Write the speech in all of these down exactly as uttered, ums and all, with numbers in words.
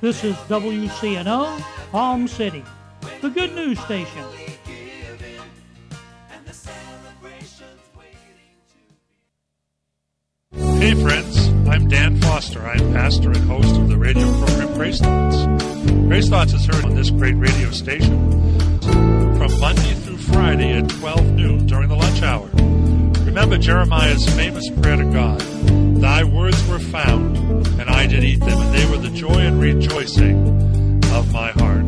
This is W C N O, Palm City, the good news station. Hey friends, I'm Dan Foster. I'm pastor and host of the radio program Grace Thoughts. Grace Thoughts is heard on this great radio station from Monday through Friday at twelve noon during the lunch hour. Remember Jeremiah's famous prayer to God, "Thy words were found, and I did eat them, and they were the joy and rejoicing of my heart."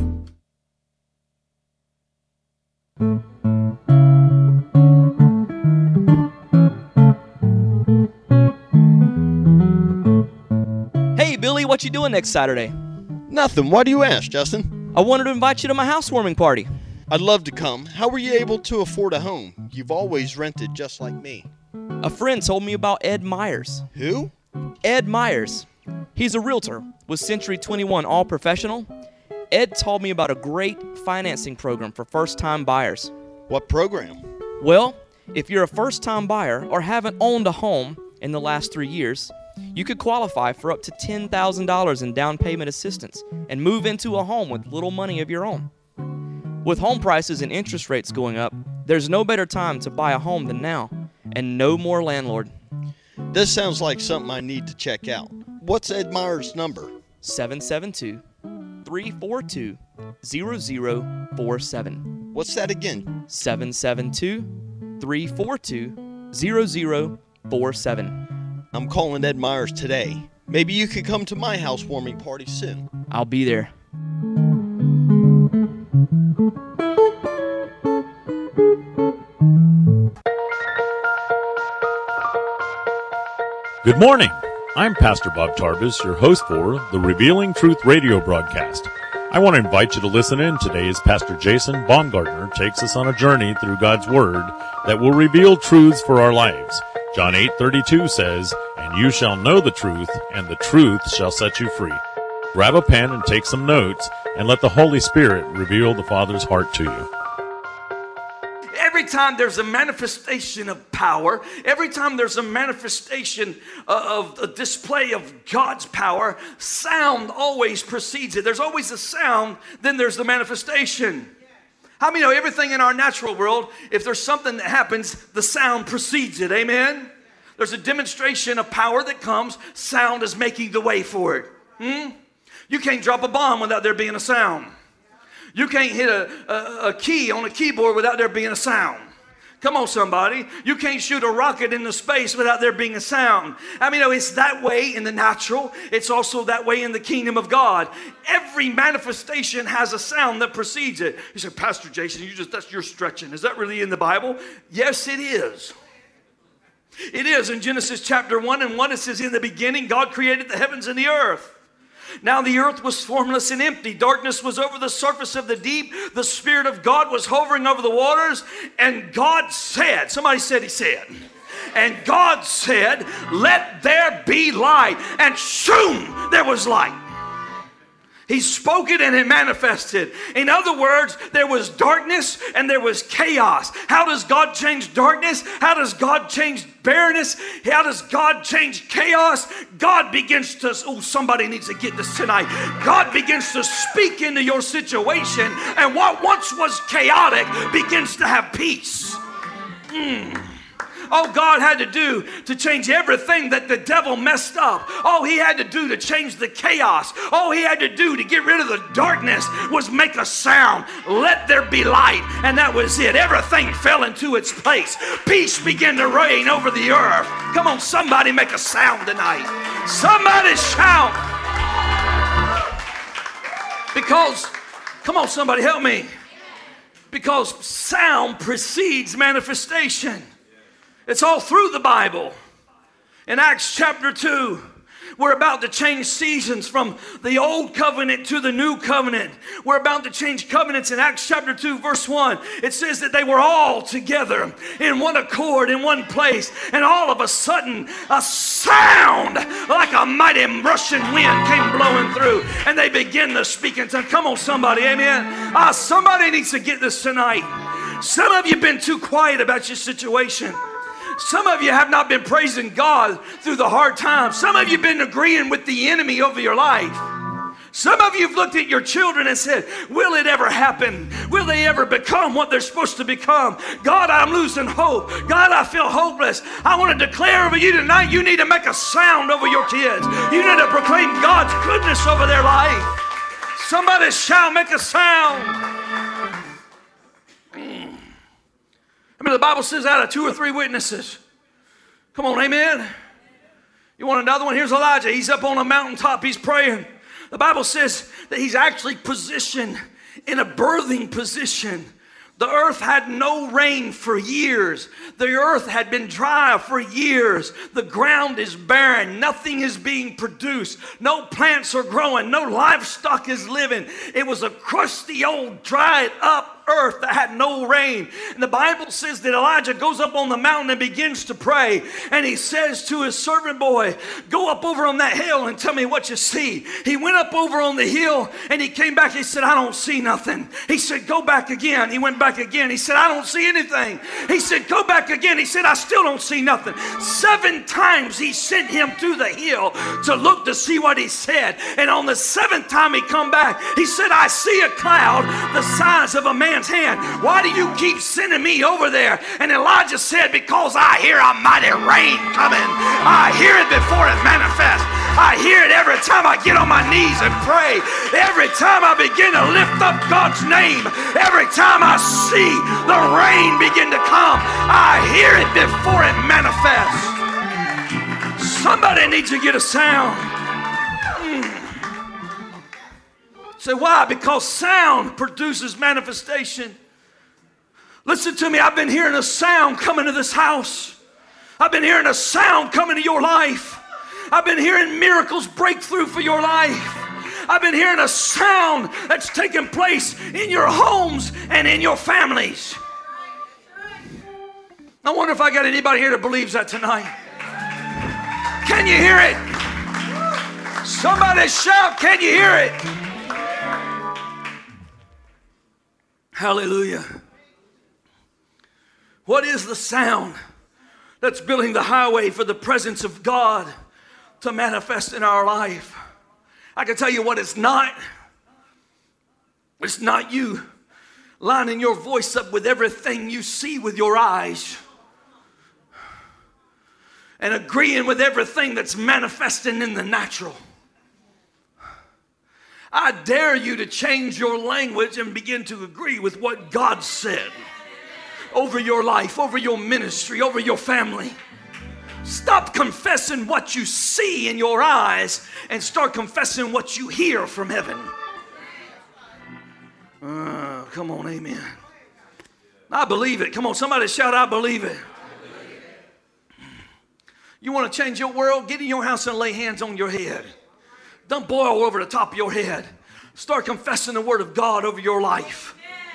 Hey, Billy, what you doing next Saturday? Nothing. Why do you ask, Justin? I wanted to invite you to my housewarming party. I'd love to come. How were you able to afford a home? You've always rented just like me. A friend told me about Ed Myers. Who? Ed Myers. He's a realtor with Century twenty-one All Professional. Ed told me about a great financing program for first-time buyers. What program? Well, if you're a first-time buyer or haven't owned a home in the last three years, you could qualify for up to ten thousand dollars in down payment assistance and move into a home with little money of your own. With home prices and interest rates going up, there's no better time to buy a home than now, and no more landlord. This sounds like something I need to check out. What's Ed Myers' number? seven seven two, three four two, zero zero four seven. What's that again? seven seven two, three four two, zero zero four seven. I'm calling Ed Myers today. Maybe you could come to my housewarming party soon. I'll be there. Good morning. I'm Pastor Bob Tarbus, your host for the Revealing Truth radio broadcast. I want to invite you to listen in today as Pastor Jason Baumgartner takes us on a journey through God's Word that will reveal truths for our lives. John eight thirty-two says, "And you shall know the truth, and the truth shall set you free." Grab a pen and take some notes, and let the Holy Spirit reveal the Father's heart to you. Every time there's a manifestation of power, every time there's a manifestation of a display of God's power, sound always precedes it. There's always a sound, then there's the manifestation. How many know everything in our natural world, if there's something that happens, the sound precedes it, amen? There's a demonstration of power that comes, sound is making the way for it. Hmm? You can't drop a bomb without there being a sound. You can't hit a, a, a key on a keyboard without there being a sound. Come on, somebody. You can't shoot a rocket into space without there being a sound. I mean, you know, it's that way in the natural. It's also that way in the kingdom of God. Every manifestation has a sound that precedes it. You say, Pastor Jason, you just that's your stretching. Is that really in the Bible? Yes, it is. It is. In Genesis chapter one and one, it says, "In the beginning, God created the heavens and the earth. Now the earth was formless and empty. Darkness was over the surface of the deep. The Spirit of God was hovering over the waters. And God said," somebody said he said, "and God said, let there be light. And soon there was light." He spoke it and it manifested. In other words, there was darkness and there was chaos. How does God change darkness? How does God change barrenness? How does God change chaos? God begins to, oh, somebody needs to get this tonight. God begins to speak into your situation, and what once was chaotic begins to have peace. Mm. All God had to do to change everything that the devil messed up, all he had to do to change the chaos, all he had to do to get rid of the darkness was make a sound. Let there be light. And that was it. Everything fell into its place. Peace began to reign over the earth. Come on, somebody make a sound tonight. Somebody shout. Because, come on, somebody help me. Because sound precedes manifestation. It's all through the Bible. In Acts chapter two, we're about to change seasons from the old covenant to the new covenant. We're about to change covenants in Acts chapter two, verse one. It says that they were all together in one accord, in one place. And all of a sudden, a sound like a mighty rushing wind came blowing through. And they began to speak in tongues. Come on, somebody, amen. Ah, somebody needs to get this tonight. Some of you have been too quiet about your situation. Some of you have not been praising God through the hard times. Some of you have been agreeing with the enemy over your life. Some of you have looked at your children and said, will it ever happen? Will they ever become what they're supposed to become? God, I'm losing hope. God, I feel hopeless. I want to declare over you tonight, you need to make a sound over your kids. You need to proclaim God's goodness over their life. Somebody shout, make a sound. Mm. I mean, the Bible says out of two or three witnesses. Come on, amen. You want another one? Here's Elijah. He's up on a mountaintop. He's praying. The Bible says that he's actually positioned in a birthing position. The earth had no rain for years. The earth had been dry for years. The ground is barren. Nothing is being produced. No plants are growing. No livestock is living. It was a crusty old dried up earth that had no rain. And the Bible says that Elijah goes up on the mountain and begins to pray. And he says to his servant boy, go up over on that hill and tell me what you see. He went up over on the hill and he came back. He said, I don't see nothing. He said, go back again. He went back again. He said, I don't see anything. He said, go back again. He said, I still don't see nothing. Seven times he sent him to the hill to look to see what he said. And on the seventh time he come back, he said, I see a cloud the size of a man hand. Why do you keep sending me over there? And Elijah said, because I hear a mighty rain coming. I hear it before it manifests. I hear it every time I get on my knees and pray. Every time I begin to lift up God's name. Every time I see the rain begin to come. I hear it before it manifests. Somebody needs to get a sound. Say, why? Because sound produces manifestation. Listen to me. I've been hearing a sound coming to this house. I've been hearing a sound coming to your life. I've been hearing miracles break through for your life. I've been hearing a sound that's taking place in your homes and in your families. I wonder if I got anybody here that believes that tonight. Can you hear it? Somebody shout, can you hear it? Hallelujah. What is the sound that's building the highway for the presence of God to manifest in our life? I can tell you what it's not. It's not you lining your voice up with everything you see with your eyes and agreeing with everything that's manifesting in the natural. I dare you to change your language and begin to agree with what God said over your life, over your ministry, over your family. Stop confessing what you see in your eyes and start confessing what you hear from heaven. Uh, come on, amen. I believe it. Come on, somebody shout, I believe it. You want to change your world? Get in your house and lay hands on your head. Dump oil over the top of your head. Start confessing the word of God over your life.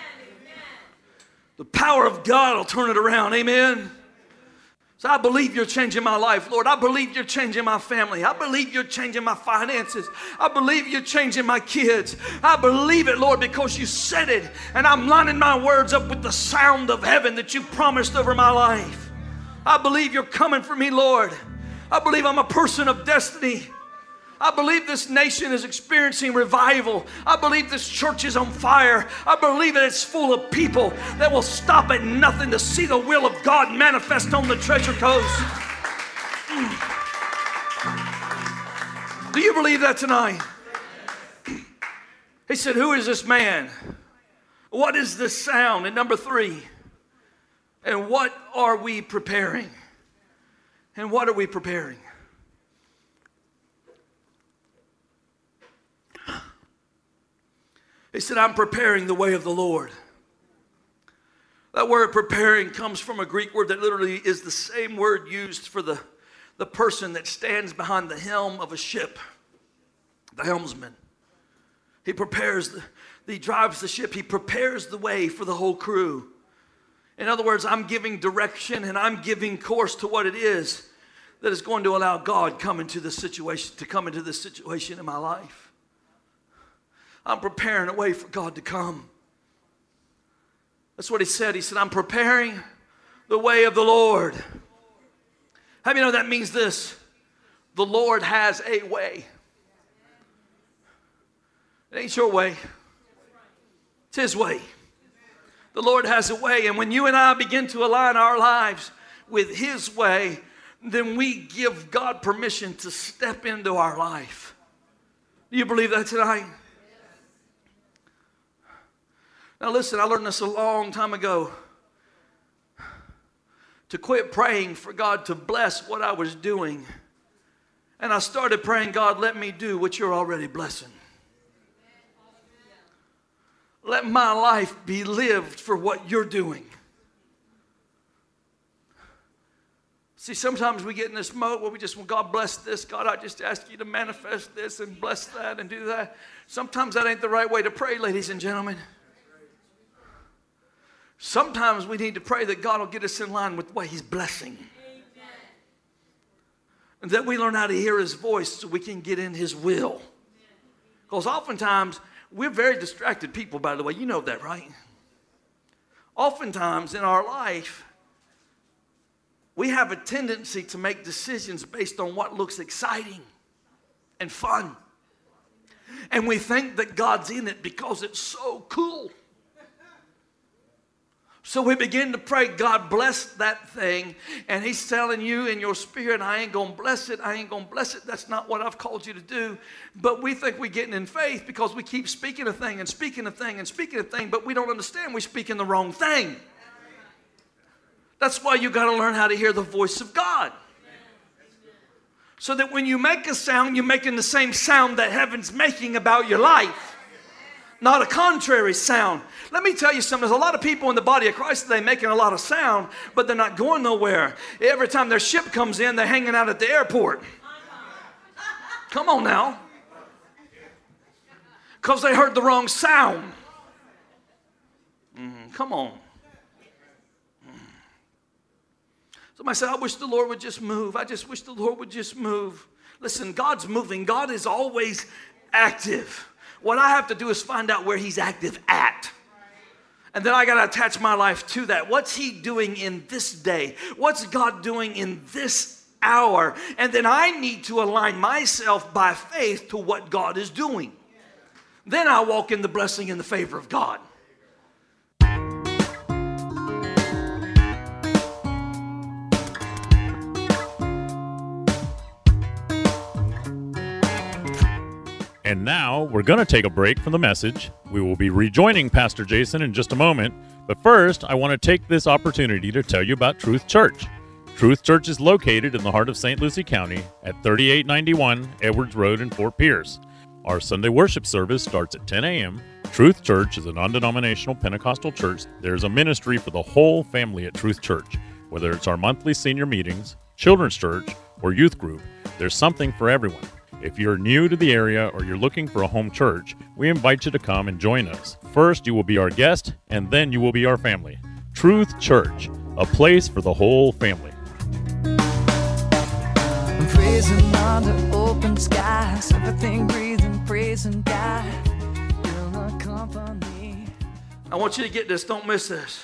The power of God will turn it around. Amen. So I believe you're changing my life, Lord. I believe you're changing my family. I believe you're changing my finances. I believe you're changing my kids. I believe it, Lord, because you said it. And I'm lining my words up with the sound of heaven that you promised over my life. I believe you're coming for me, Lord. I believe I'm a person of destiny. I believe this nation is experiencing revival. I believe this church is on fire. I believe that it's full of people that will stop at nothing to see the will of God manifest on the Treasure Coast. Do you believe that tonight? He said, who is this man? What is this sound? And number three, and what are we preparing? And what are we preparing? He said, I'm preparing the way of the Lord. That word preparing comes from a Greek word that literally is the same word used for the, the person that stands behind the helm of a ship, the helmsman. He prepares, the, he drives the ship. He prepares the way for the whole crew. In other words, I'm giving direction and I'm giving course to what it is that is going to allow God come into this situation, to come into this situation in my life. I'm preparing a way for God to come. That's what he said. He said, I'm preparing the way of the Lord. How many know that means this? The Lord has a way. It ain't your way. It's His way. The Lord has a way, and when you and I begin to align our lives with His way, then we give God permission to step into our life. Do you believe that tonight? Now listen, I learned this a long time ago. To quit praying for God to bless what I was doing. And I started praying, God, let me do what you're already blessing. Let my life be lived for what you're doing. See, sometimes we get in this mode where we just, well, God bless this. God, I just ask you to manifest this and bless that and do that. Sometimes that ain't the right way to pray, ladies and gentlemen. Sometimes we need to pray that God will get us in line with the way He's blessing. Amen. And that we learn how to hear His voice so we can get in His will. Because oftentimes, we're very distracted people, by the way. You know that, right? Oftentimes in our life, we have a tendency to make decisions based on what looks exciting and fun. And we think that God's in it because it's so cool. So we begin to pray, God bless that thing. And He's telling you in your spirit, I ain't going to bless it. I ain't going to bless it. That's not what I've called you to do. But we think we're getting in faith because we keep speaking a thing and speaking a thing and speaking a thing. But we don't understand we're speaking the wrong thing. That's why you got to learn how to hear the voice of God. So that when you make a sound, you're making the same sound that heaven's making about your life. Not a contrary sound. Let me tell you something. There's a lot of people in the body of Christ today making a lot of sound, but they're not going nowhere. Every time their ship comes in, they're hanging out at the airport. Come on now. Because they heard the wrong sound. Mm, come on. Somebody said, I wish the Lord would just move. I just wish the Lord would just move. Listen, God's moving. God is always active. What I have to do is find out where He's active at. And then I got to attach my life to that. What's He doing in this day? What's God doing in this hour? And then I need to align myself by faith to what God is doing. Then I walk in the blessing and the favor of God. And now we're going to take a break from the message. We will be rejoining Pastor Jason in just a moment. But first, I want to take this opportunity to tell you about Truth Church. Truth Church is located in the heart of Saint Lucie County at thirty-eight ninety-one Edwards Road in Fort Pierce. Our Sunday worship service starts at ten a.m. Truth Church is a non-denominational Pentecostal church. There's a ministry for the whole family at Truth Church. Whether it's our monthly senior meetings, children's church, or youth group, there's something for everyone. If you're new to the area or you're looking for a home church, we invite you to come and join us. First, you will be our guest, and then you will be our family. Truth Church, a place for the whole family. I'm praising under open skies, everything breathing, praising God. Fill the company. I want you to get this. Don't miss this.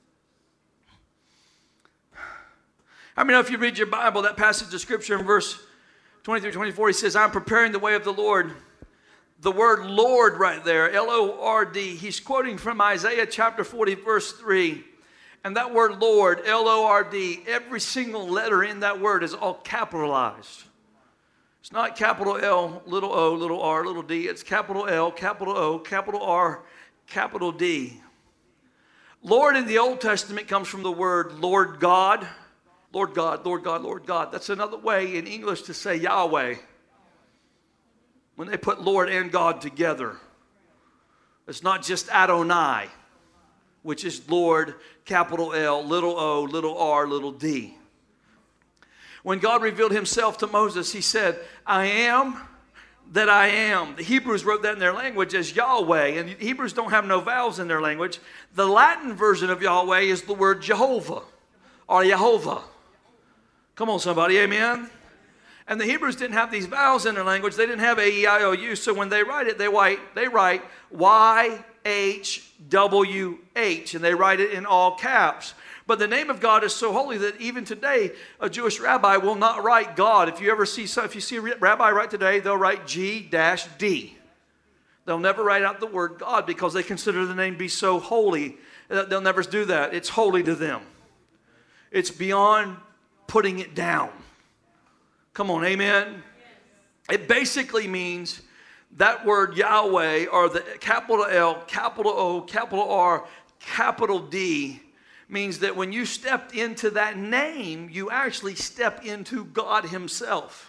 I mean, if you read your Bible, that passage of Scripture in verse twenty-three, twenty-four, he says, I'm preparing the way of the Lord. The word Lord right there, L O R D, he's quoting from Isaiah chapter forty, verse three. And that word Lord, L O R D, every single letter in that word is all capitalized. It's not capital L, little o, little r, little d. It's capital L, capital O, capital R, capital D. Lord in the Old Testament comes from the word Lord God. Lord God, Lord God, Lord God. That's another way in English to say Yahweh. When they put Lord and God together. It's not just Adonai, which is Lord, capital L, little o, little r, little d. When God revealed Himself to Moses, He said, I am that I am. The Hebrews wrote that in their language as Yahweh. And the Hebrews don't have no vowels in their language. The Latin version of Yahweh is the word Jehovah or Yehovah. Come on, somebody, amen? And the Hebrews didn't have these vowels in their language. They didn't have A E I O U. So when they write it, they write, they write Y H W H. And they write it in all caps. But the name of God is so holy that even today, a Jewish rabbi will not write God. If you ever see, if you see a rabbi write today, they'll write G D. They'll never write out the word God because they consider the name to be so holy. They'll never do that. It's holy to them. It's beyond putting it down. Come on, amen? It basically means that word Yahweh, or the capital L, capital O, capital R, capital D, means that when you stepped into that name, you actually step into God himself.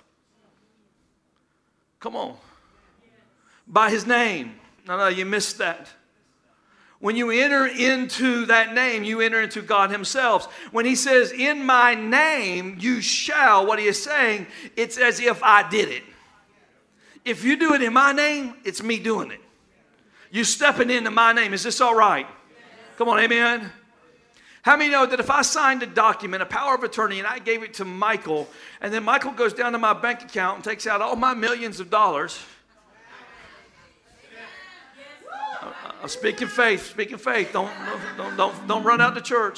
Come on. By his name. No, no, you missed that. When you enter into that name, you enter into God himself. When he says, in my name you shall, what he is saying, it's as if I did it. If you do it in my name, it's me doing it. You stepping into my name. Is this all right? Come on, amen. How many know that if I signed a document, a power of attorney, and I gave it to Michael, and then Michael goes down to my bank account and takes out all my millions of dollars. I'm speaking faith, speaking faith. Don't, don't, don't, don't run out to church.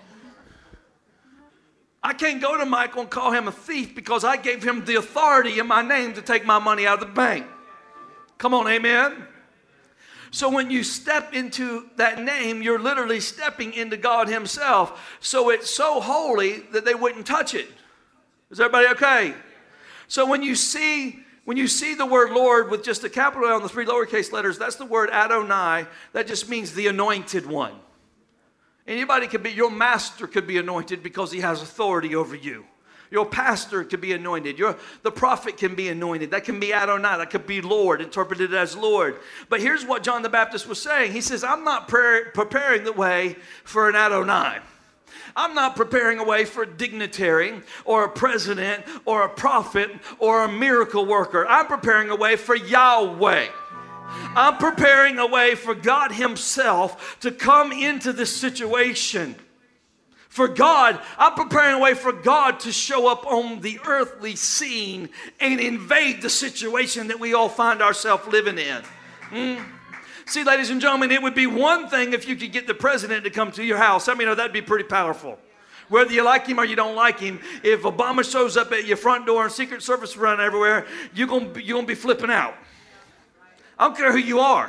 I can't go to Michael and call him a thief because I gave him the authority in my name to take my money out of the bank. Come on, amen. So when you step into that name, you're literally stepping into God himself. So it's so holy that they wouldn't touch it. Is everybody okay? So when you see when you see the word Lord with just a capital L and the three lowercase letters, that's the word Adonai. That just means the anointed one. Anybody could be, your master could be anointed because he has authority over you. Your pastor could be anointed. Your, the prophet can be anointed. That can be Adonai. That could be Lord, interpreted as Lord. But here's what John the Baptist was saying. He says, I'm not pre- preparing the way for an Adonai. I'm not preparing a way for a dignitary or a president or a prophet or a miracle worker. I'm preparing a way for Yahweh. I'm preparing a way for God himself to come into this situation. For God, I'm preparing a way for God to show up on the earthly scene and invade the situation that we all find ourselves living in. Mm. See, ladies and gentlemen, it would be one thing if you could get the president to come to your house. I mean, that'd be pretty powerful. Whether you like him or you don't like him, if Obama shows up at your front door and Secret Service run everywhere, you're going to you're gonna be flipping out. I don't care who you are.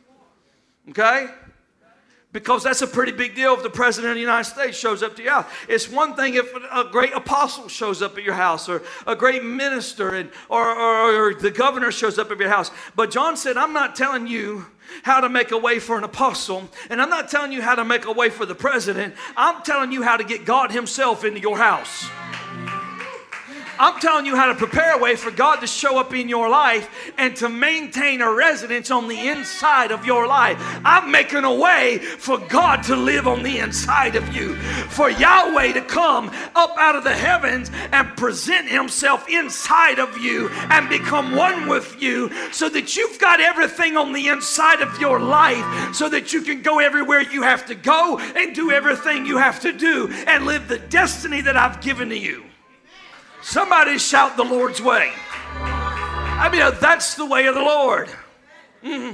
Okay? Because that's a pretty big deal if the president of the United States shows up to your house. It's one thing if a great apostle shows up at your house, or a great minister, and, or, or, or the governor shows up at your house. But John said, I'm not telling you how to make a way for an apostle, and I'm not telling you how to make a way for the president. I'm telling you how to get God himself into your house. I'm telling you how to prepare a way for God to show up in your life and to maintain a residence on the inside of your life. I'm making a way for God to live on the inside of you. For Yahweh to come up out of the heavens and present himself inside of you and become one with you, so that you've got everything on the inside of your life, so that you can go everywhere you have to go and do everything you have to do and live the destiny that I've given to you. Somebody shout the Lord's way. I mean, that's the way of the Lord. Mm-hmm.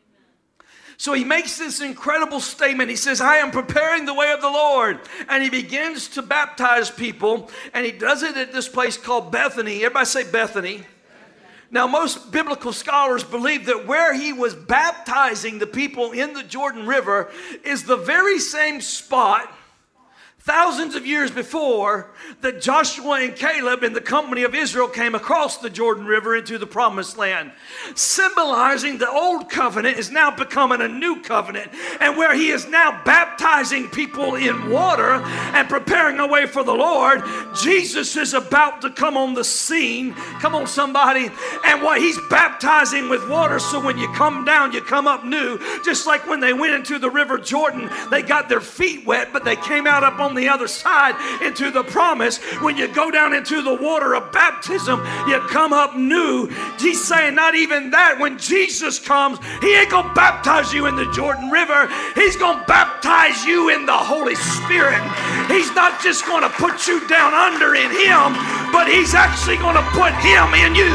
So he makes this incredible statement. He says, I am preparing the way of the Lord. And he begins to baptize people. And he does it at this place called Bethany. Everybody say Bethany. Now, most biblical scholars believe that where he was baptizing the people in the Jordan River is the very same spot thousands of years before that Joshua and Caleb in the company of Israel came across the Jordan River into the promised land. Symbolizing the old covenant is now becoming a new covenant. And where he is now baptizing people in water and preparing a way for the Lord, Jesus is about to come on the scene. Come on, somebody. And what he's baptizing with water, so when you come down, you come up new. Just like when they went into the River Jordan, they got their feet wet, but they came out up on the other side into the promise. When you go down into the water of baptism, you come up new. He's saying not even that. When Jesus comes, he ain't gonna baptize you in the Jordan River. He's gonna baptize you in the Holy Spirit. He's not just gonna put you down under in him, but he's actually gonna put him in you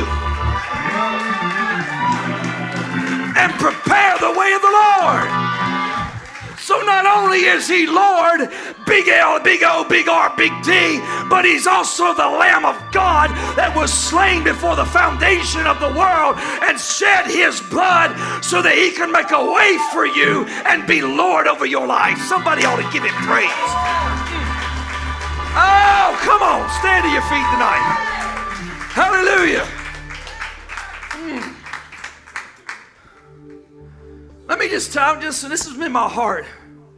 and prepare the way of the Lord. So not only is he Lord, Big L, big O, big R, big D, but he's also the Lamb of God that was slain before the foundation of the world and shed his blood so that he can make a way for you and be Lord over your life. Somebody ought to give him praise. Oh, come on, stand to your feet tonight. Hallelujah. Mm. Let me just tell you, this has been my heart.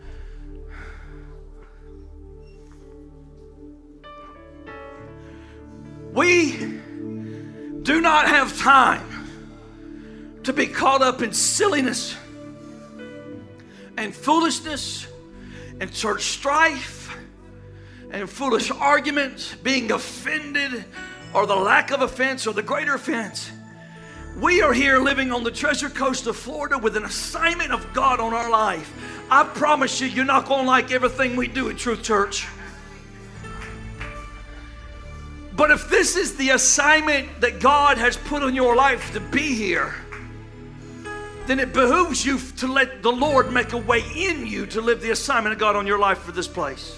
We do not have time to be caught up in silliness and foolishness and church strife and foolish arguments, being offended or the lack of offense or the greater offense. We are here living on the Treasure Coast of Florida with an assignment of God on our life. I promise you, you're not going to like everything we do at Truth Church. But if this is the assignment that God has put on your life to be here, then it behooves you to let the Lord make a way in you to live the assignment of God on your life for this place.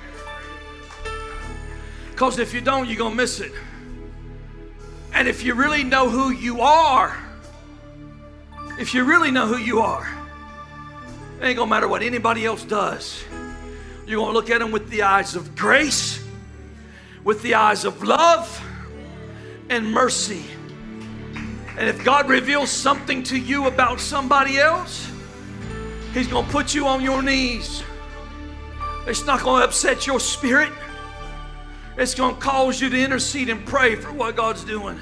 Because if you don't, you're going to miss it. And if you really know who you are, if you really know who you are, it ain't going to matter what anybody else does. You're going to look at them with the eyes of grace, with the eyes of love and mercy. And if God reveals something to you about somebody else, he's going to put you on your knees. It's not going to upset your spirit. It's going to cause you to intercede and pray for what God's doing.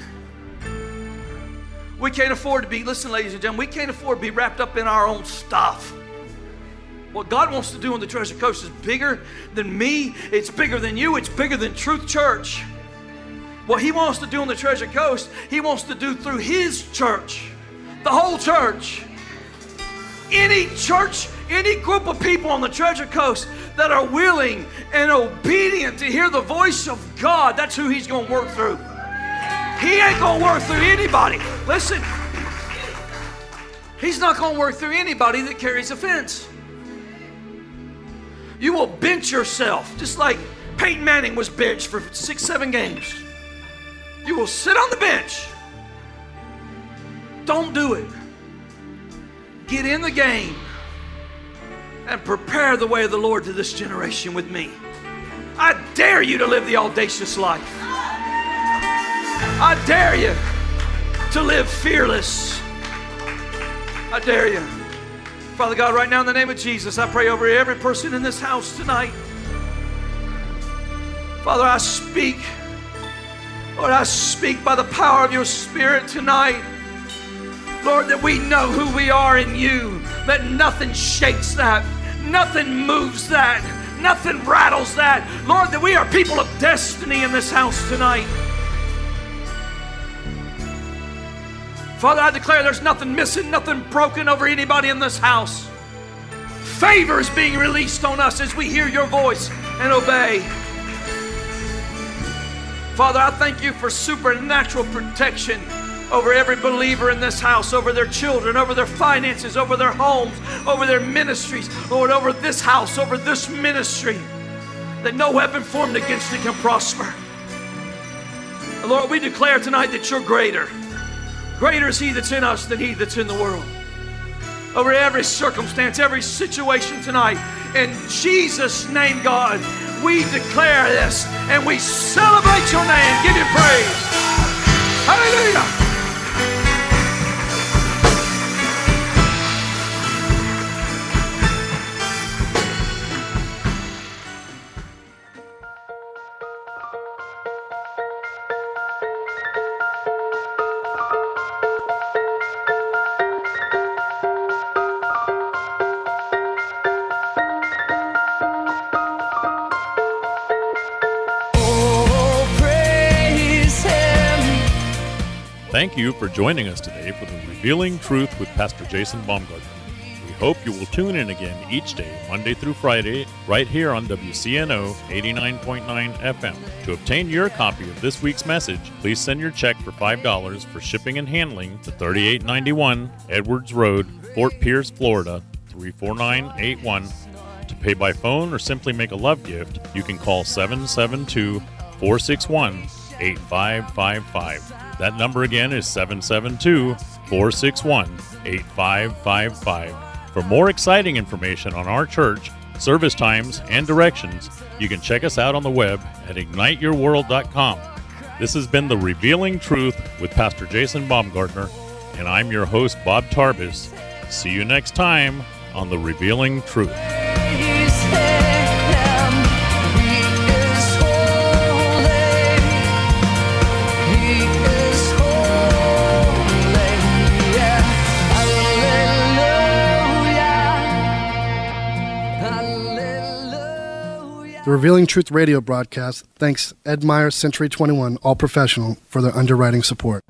We can't afford to be, listen ladies and gentlemen, we can't afford to be wrapped up in our own stuff. What God wants to do on the Treasure Coast is bigger than me. It's bigger than you. It's bigger than Truth Church. What he wants to do on the Treasure Coast, he wants to do through his church, the whole church. Any church, any group of people on the Treasure Coast that are willing and obedient to hear the voice of God, that's who he's going to work through. He ain't going to work through anybody. Listen, he's not going to work through anybody that carries offense. You will bench yourself, just like Peyton Manning was benched for six, seven games. You will sit on the bench. Don't do it. Get in the game and prepare the way of the Lord to this generation with me. I dare you to live the audacious life. I dare you to live fearless. I dare you. Father God, right now in the name of Jesus, I pray over every person in this house tonight. Father, I speak, Lord, I speak by the power of your Spirit tonight, Lord, that we know who we are in you, that nothing shakes that, nothing moves that, nothing rattles that. Lord, that we are people of destiny in this house tonight. Father, I declare there's nothing missing, nothing broken over anybody in this house. Favor is being released on us as we hear your voice and obey. Father, I thank you for supernatural protection over every believer in this house, over their children, over their finances, over their homes, over their ministries, Lord, over this house, over this ministry, that no weapon formed against it can prosper. And Lord, we declare tonight that you're greater. Greater is he that's in us than he that's in the world. Over every circumstance, every situation tonight, in Jesus' name, God, we declare this and we celebrate your name. Give you praise. Hallelujah. Thank you for joining us today for the Revealing Truth with Pastor Jason Baumgartner. We hope you will tune in again each day, Monday through Friday, right here on W C N O eighty-nine point nine F M. To obtain your copy of this week's message, please send your check for five dollars for shipping and handling to thirty-eight ninety-one Edwards Road, Fort Pierce, Florida, three four nine eight one. To pay by phone or simply make a love gift, you can call seven seven two, four six one, eight five five five. That number again is seven seven two, four six one, eight five five five. For more exciting information on our church, service times, and directions, you can check us out on the web at ignite your world dot com. This has been The Revealing Truth with Pastor Jason Baumgartner, and I'm your host, Bob Tarbis. See you next time on The Revealing Truth. The Revealing Truth radio broadcast thanks Ed Meyer Century twenty-one All Professional for their underwriting support.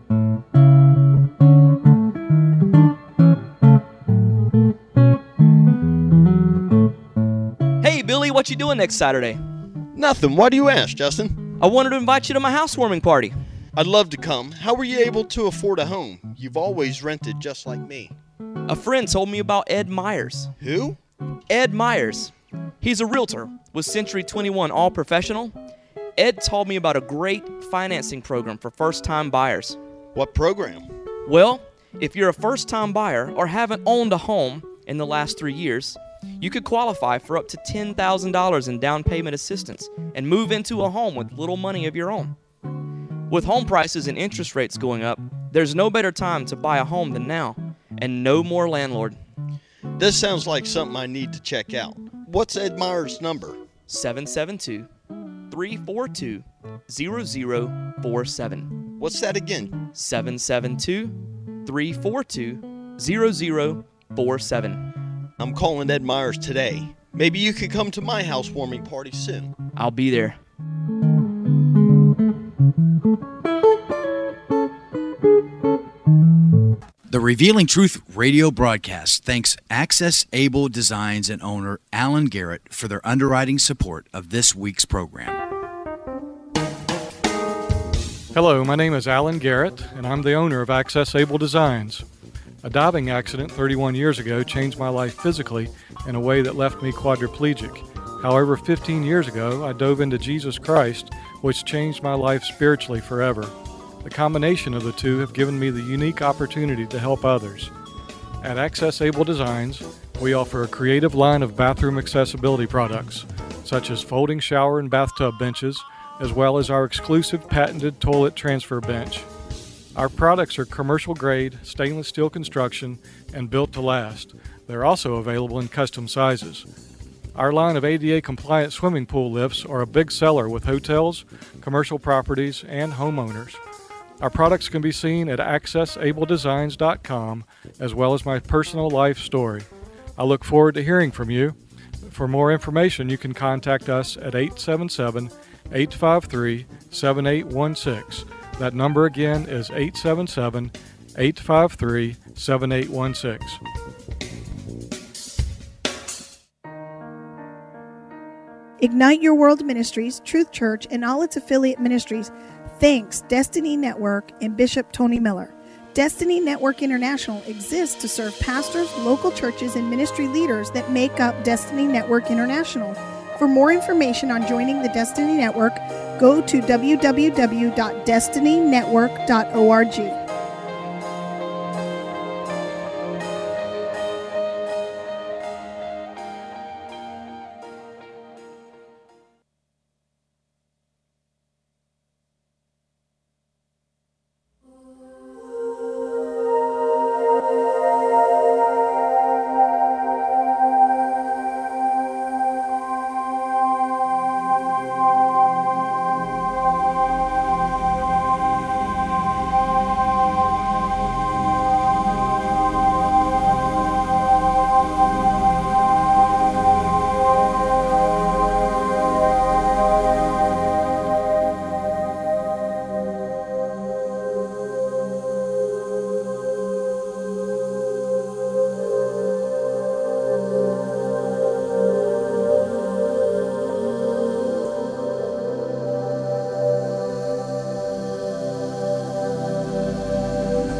Hey, Billy, what you doing next Saturday? Nothing. Why do you ask, Justin? I wanted to invite you to my housewarming party. I'd love to come. How were you able to afford a home? You've always rented just like me. A friend told me about Ed Myers. Who? Ed Myers. He's a realtor with Century twenty-one All Professional. Ed told me about a great financing program for first-time buyers. What program? Well, if you're a first-time buyer or haven't owned a home in the last three years, you could qualify for up to ten thousand dollars in down payment assistance and move into a home with little money of your own. With home prices and interest rates going up, there's no better time to buy a home than now, and no more landlord. This sounds like something I need to check out. What's Ed Meyer's number? seven seven two, three four two, zero zero four seven. What's that again? seven seven two, three four two, zero zero four seven. I'm calling Ed Myers today. Maybe you could come to my housewarming party soon. I'll be there. The Revealing Truth radio broadcast thanks Access Able Designs and owner Alan Garrett for their underwriting support of this week's program. Hello, my name is Alan Garrett, and I'm the owner of Access Able Designs. A diving accident thirty-one years ago changed my life physically in a way that left me quadriplegic. However, fifteen years ago, I dove into Jesus Christ, which changed my life spiritually forever. The combination of the two have given me the unique opportunity to help others. At Access Able Designs, we offer a creative line of bathroom accessibility products, such as folding shower and bathtub benches, as well as our exclusive patented toilet transfer bench. Our products are commercial grade, stainless steel construction, and built to last. They're also available in custom sizes. Our line of A D A compliant swimming pool lifts are a big seller with hotels, commercial properties, and homeowners. Our products can be seen at access able designs dot com, as well as my personal life story. I look forward to hearing from you. For more information, you can contact us at eight seven seven, eight five three, seven eight one six. That number again is eight seven seven, eight five three, seven eight one six. Ignite Your World Ministries, Truth Church, and all its affiliate ministries thanks Destiny Network and Bishop Tony Miller. Destiny Network International exists to serve pastors, local churches, and ministry leaders that make up Destiny Network International. For more information on joining the Destiny Network, go to w w w dot destiny network dot org.